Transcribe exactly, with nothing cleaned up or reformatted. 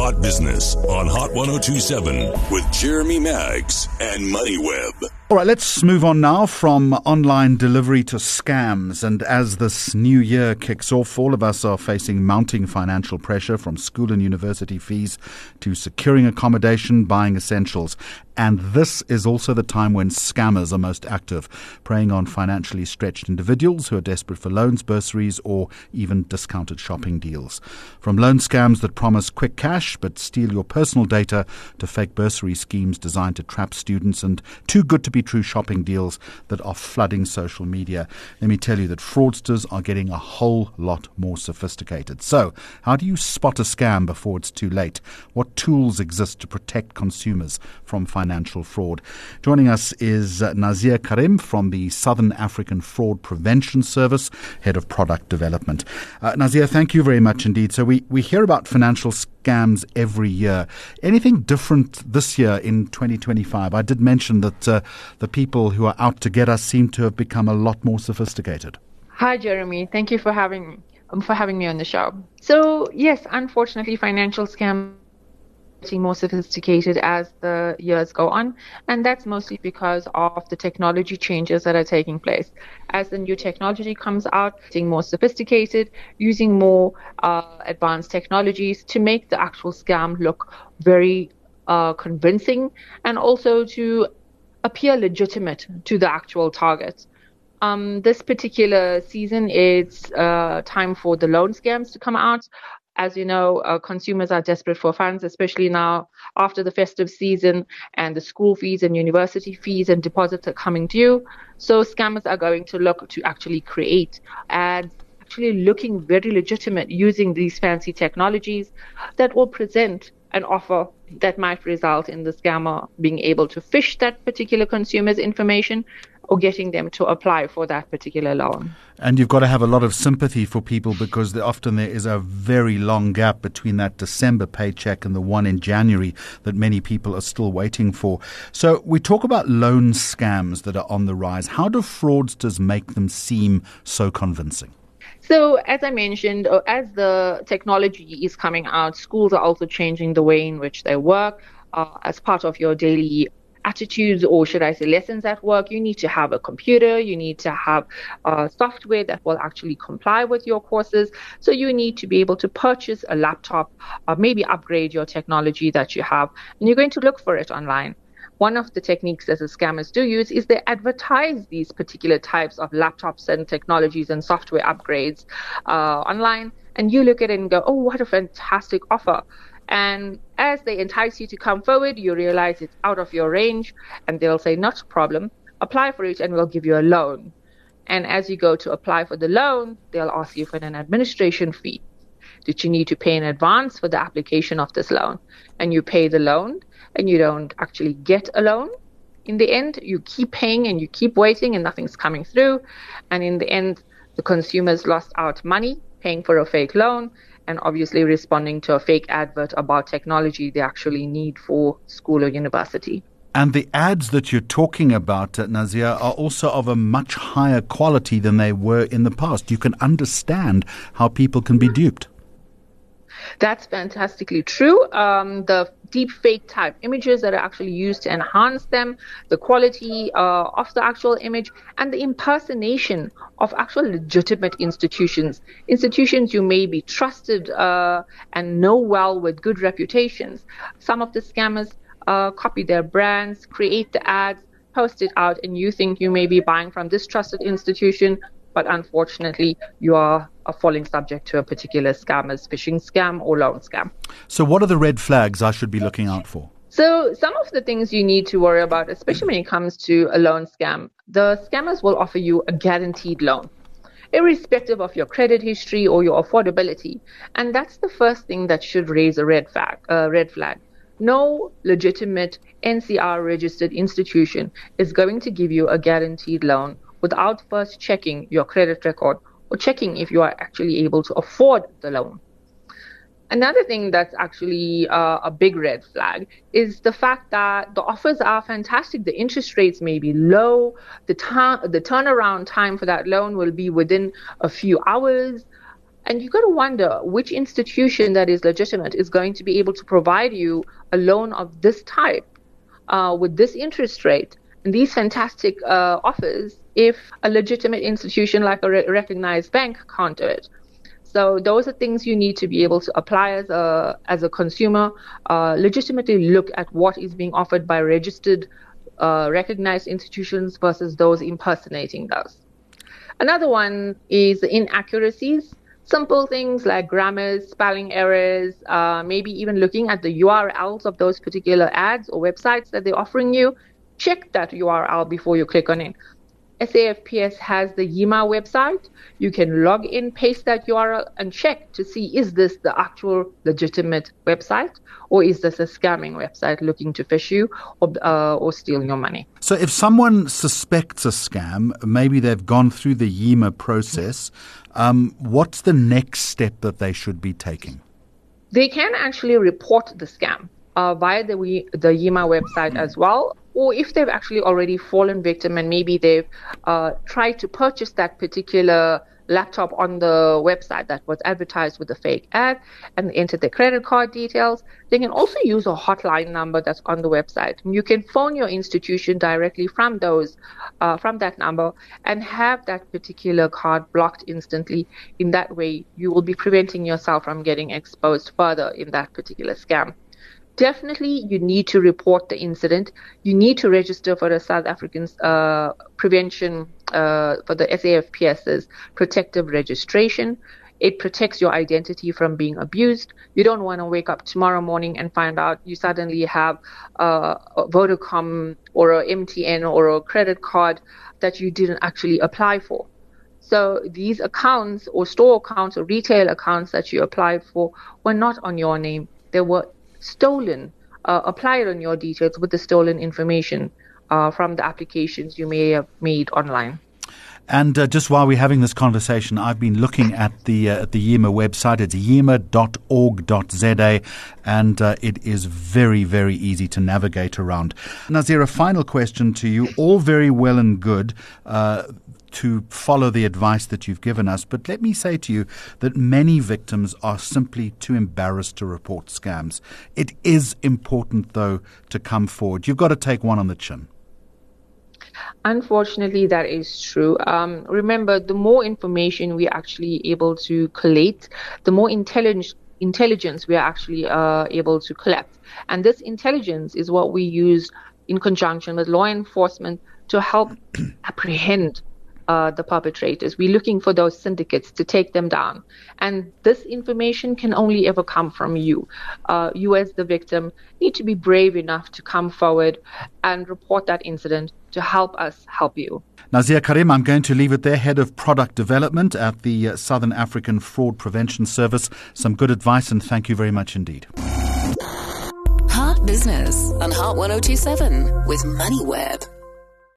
Hot Business on Hot one oh two point seven with Jeremy Maggs and MoneyWeb. All right, let's move on now from online delivery to scams. And as this new year kicks off, all of us are facing mounting financial pressure, from school and university fees to securing accommodation, buying essentials. And this is also the time when scammers are most active, preying on financially stretched individuals who are desperate for loans, bursaries, or even discounted shopping deals. From loan scams that promise quick cash but steal your personal data, to fake bursary schemes designed to trap students, and too good to be true shopping deals that are flooding social media. Let me tell you that fraudsters are getting a whole lot more sophisticated. So, how do you spot a scam before it's too late? What tools exist to protect consumers from financial fraud? Joining us is uh, Nazir Karim from the Southern African Fraud Prevention Service, Head of Product Development. Uh, Nazir, thank you very much indeed. So we, we hear about financial scams every year. Anything different this year in twenty twenty-five? I did mention that uh, the people who are out to get us seem to have become a lot more sophisticated. Hi, Jeremy. Thank you for having me, um, for having me on the show. So, yes, unfortunately, financial scams are getting more sophisticated as the years go on, and that's mostly because of the technology changes that are taking place. As the new technology comes out, getting more sophisticated, using more uh, advanced technologies to make the actual scam look very uh, convincing, and also to appear legitimate to the actual target. Um, this particular season, it's uh, time for the loan scams to come out. As you know, uh, consumers are desperate for funds, especially now after the festive season, and the school fees and university fees and deposits are coming due. So scammers are going to look to actually create ads, actually looking very legitimate, using these fancy technologies that will present an offer that might result in the scammer being able to phish that particular consumer's information or getting them to apply for that particular loan. And you've got to have a lot of sympathy for people, because often there is a very long gap between that December paycheck and the one in January that many people are still waiting for. So we talk about loan scams that are on the rise. How do fraudsters make them seem so convincing? So, as I mentioned, as the technology is coming out, schools are also changing the way in which they work. Uh, as part of your daily attitudes, or should I say lessons at work, you need to have a computer, you need to have uh, software that will actually comply with your courses. So you need to be able to purchase a laptop, or maybe upgrade your technology that you have, and you're going to look for it online. One of the techniques that the scammers do use is they advertise these particular types of laptops and technologies and software upgrades uh, online, and you look at it and go, oh, what a fantastic offer. And as they entice you to come forward, you realize it's out of your range, and they'll say, not a problem, apply for it and we'll give you a loan. And as you go to apply for the loan, they'll ask you for an administration fee. Did you need to pay in advance for the application of this loan? And you pay the loan, and you don't actually get a loan. In the end, you keep paying and you keep waiting and nothing's coming through. And in the end, the consumers lost out money paying for a fake loan, and obviously responding to a fake advert about technology they actually need for school or university. And the ads that you're talking about, uh, Nazir, are also of a much higher quality than they were in the past. You can understand how people can be duped. That's fantastically true. Um, the deep fake type images that are actually used to enhance them, the quality uh, of the actual image, and the impersonation of actual legitimate institutions, institutions you may be trusted uh, and know well with good reputations. Some of the scammers uh, copy their brands, create the ads, post it out, and you think you may be buying from this trusted institution, but unfortunately, you are a falling subject to a particular scammer's phishing scam or loan scam. So what are the red flags I should be looking out for? So some of the things you need to worry about, especially when it comes to a loan scam, the scammers will offer you a guaranteed loan, irrespective of your credit history or your affordability. And that's the first thing that should raise a red flag. Uh, red flag. No legitimate N C R-registered institution is going to give you a guaranteed loan without first checking your credit record or checking if you are actually able to afford the loan. Another thing that's actually uh, a big red flag is the fact that the offers are fantastic. The interest rates may be low. The, ta- the turnaround time for that loan will be within a few hours. And you've got to wonder which institution that is legitimate is going to be able to provide you a loan of this type uh, with this interest rate and these fantastic uh, offers if a legitimate institution like a re- recognized bank can't do it. So those are things you need to be able to apply as a as a consumer, uh, legitimately look at what is being offered by registered, uh, recognized institutions versus those impersonating those. Another one is inaccuracies, simple things like grammars, spelling errors, uh, maybe even looking at the U R Ls of those particular ads or websites that they're offering you. Check that U R L before you click on it. S A F P S has the Y I M A website. You can log in, paste that U R L, and check to see, is this the actual legitimate website, or is this a scamming website looking to phish you or, uh, or steal your money? So if someone suspects a scam, maybe they've gone through the Y I M A process, um, what's the next step that they should be taking? They can actually report the scam uh, via the, the Y I M A website as well. Or if they've actually already fallen victim and maybe they've uh, tried to purchase that particular laptop on the website that was advertised with a fake ad and entered their credit card details, they can also use a hotline number that's on the website. You can phone your institution directly from those, uh, from that number and have that particular card blocked instantly. In that way, you will be preventing yourself from getting exposed further in that particular scam. Definitely, you need to report the incident. You need to register for the South African uh, prevention, uh, for the S A F P S's protective registration. It protects your identity from being abused. You don't want to wake up tomorrow morning and find out you suddenly have uh, a Vodacom or a M T N or a credit card that you didn't actually apply for. So these accounts or store accounts or retail accounts that you applied for were not on your name. They were stolen, uh, applied on your details with the stolen information uh, from the applications you may have made online. And uh, just while we're having this conversation, I've been looking at the uh, at the Y I M A website. It's y i m a dot org dot z a, and uh, it is very, very easy to navigate around. Nazir, a final question to you. All very well and good Uh, to follow the advice that you've given us. But let me say to you that many victims are simply too embarrassed to report scams. It is important, though, to come forward. You've got to take one on the chin. Unfortunately, that is true. Um, remember, the more information we are actually able to collate, the more intelligence intelligence we are actually uh, able to collect. And this intelligence is what we use in conjunction with law enforcement to help apprehend Uh, the perpetrators. We're looking for those syndicates to take them down. And this information can only ever come from you. Uh, you as the victim need to be brave enough to come forward and report that incident to help us help you. Nazir Karim, I'm going to leave it there, Head of Product Development at the uh, Southern African Fraud Prevention Service. Some good advice, and thank you very much indeed. Heart Business on Heart one oh two seven with MoneyWeb.